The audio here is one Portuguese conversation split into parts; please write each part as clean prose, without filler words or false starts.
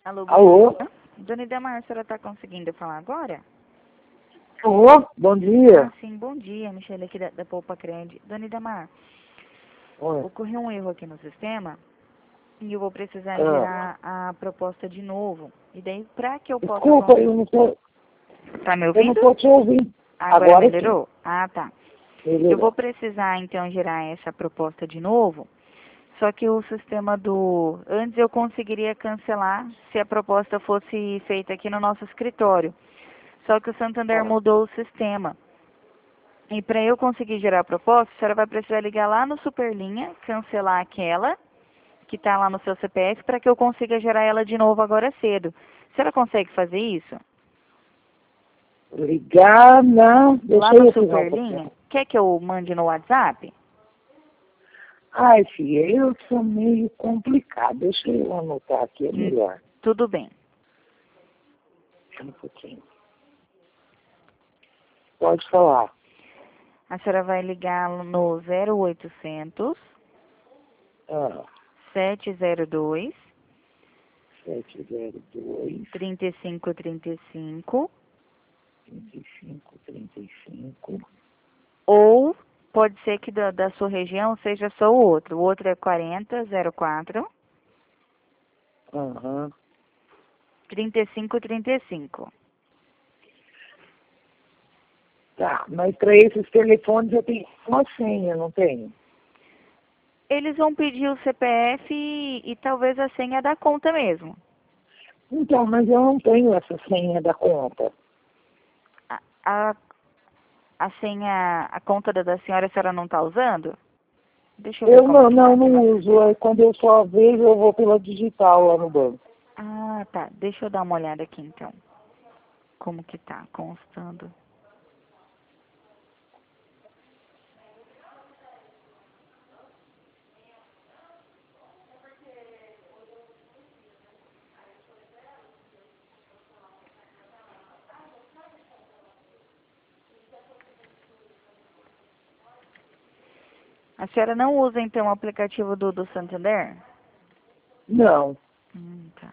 Alô, bom Alô? dia. Dona Idemar, a senhora está conseguindo falar agora? Alô? Bom dia. Sim, bom dia, Michele aqui da Poupa Cred. Dona Idemar, Oi. ocorreu um erro aqui no sistema e eu vou precisar Ah, gerar a proposta de novo. E daí, para que eu possa... desculpa, Tá me eu não ouvindo? tô te ouvindo. Agora Agora sim. melhorou? Ah, tá. Eu vou Melhorou. precisar, então, gerar essa proposta de novo. Só que o sistema do... Antes eu conseguiria cancelar se a proposta fosse feita aqui no nosso escritório. Só que o Santander Ah, mudou o sistema. E para eu conseguir gerar a proposta, a senhora vai precisar ligar lá no Superlinha, cancelar aquela que está lá no seu CPF, para que eu consiga gerar ela de novo agora cedo. A senhora consegue fazer isso? ligar na... Lá Deixa no eu pegar um Superlinha? pouquinho. Quer que eu mande no WhatsApp? Ai, filha, eu sou meio complicado. Deixa eu anotar aqui, é Hum, melhor. Tudo bem. Um pouquinho. Pode falar. A senhora vai ligar no 0800 Ah, 702 702 3535 3535. ou pode ser que da sua região seja só o outro. O outro é 4004 Aham. 3535. Tá, mas para esses telefones eu tenho uma senha, não tenho? Eles vão pedir o CPF e talvez a senha da conta mesmo. Então, mas eu não tenho essa senha da conta. A, a, a senha, a conta da senhora, a senhora não está usando? Deixa eu ver Eu como não, que tá não, aqui. não uso. Quando eu só vejo, eu vou pela digital lá no banco. Ah, tá. Deixa eu dar uma olhada aqui então. Como que tá constando. A senhora não usa então o aplicativo do Santander? Não. Tá.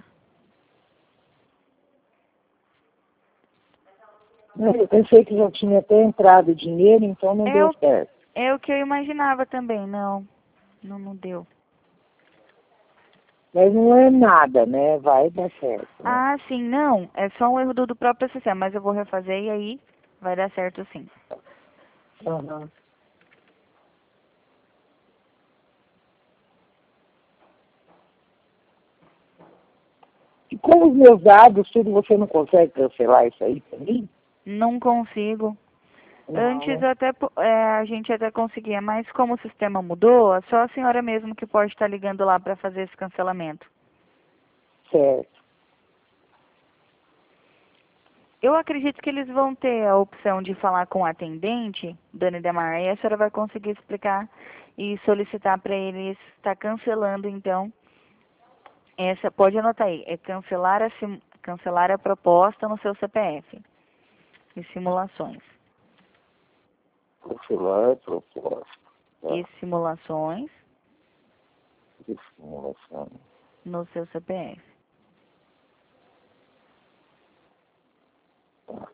Eu pensei que já tinha até entrado dinheiro, então não É deu o, certo. é o que eu imaginava também, não deu. Mas não é nada, né? Vai dar certo, né? Ah, sim, não. É só um erro do próprio sistema, mas eu vou refazer e aí vai dar certo sim. Aham. E com os meus dados, tudo, você não consegue cancelar isso aí pra mim? Não consigo. Não, Antes né? até a gente até conseguia, mas como o sistema mudou, é só a senhora mesmo que pode estar ligando lá para fazer esse cancelamento. Certo. Eu acredito que eles vão ter a opção de falar com o atendente, Dona Idemar, e a senhora vai conseguir explicar e solicitar para eles estar cancelando, então, essa, pode anotar aí, é cancelar a proposta no seu CPF e simulações. Cancelar proposta. E Tá. simulações De simulação. no seu CPF. Tá.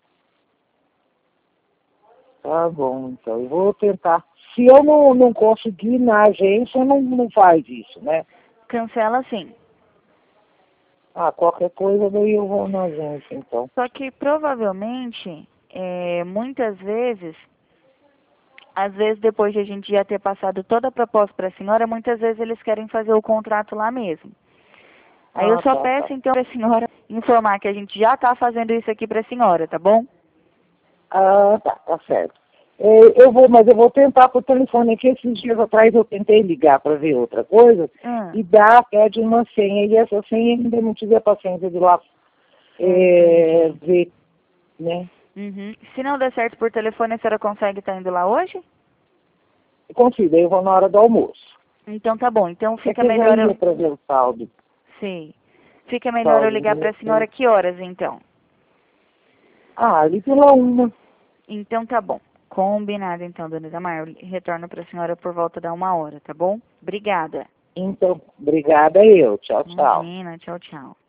Tá bom, então eu vou tentar. Se eu não conseguir na agência, não faz isso, né? Cancela sim. Ah, qualquer coisa daí eu vou na agência, então. Só que provavelmente, muitas vezes, às vezes depois de a gente já ter passado toda a proposta para a senhora, muitas vezes eles querem fazer o contrato lá mesmo. Aí eu Ah, só tá, tá. peço então para a senhora informar que a gente já está fazendo isso aqui para a senhora, tá bom? Ah, tá certo. Mas eu vou tentar por telefone aqui. Esses dias atrás eu tentei ligar para ver outra coisa Hum, e pede uma senha. E essa senha ainda não tive a paciência de ir lá entendi. ver, né? Uhum. Se não der certo por telefone, a senhora consegue estar indo lá hoje? Consigo, aí eu vou na hora do almoço. Então tá bom. Então É fica que eu já melhor ia eu... para ver o saldo. Sim. Fica melhor eu Saldo ligar para a senhora do... que horas então? Ah, ali pela 1. Então tá bom. Combinado então, dona Itamar. Eu retorno para a senhora por volta da 1 hora, tá bom? Obrigada. Então, obrigada eu. Tchau, tchau. Imagina. Tchau, tchau.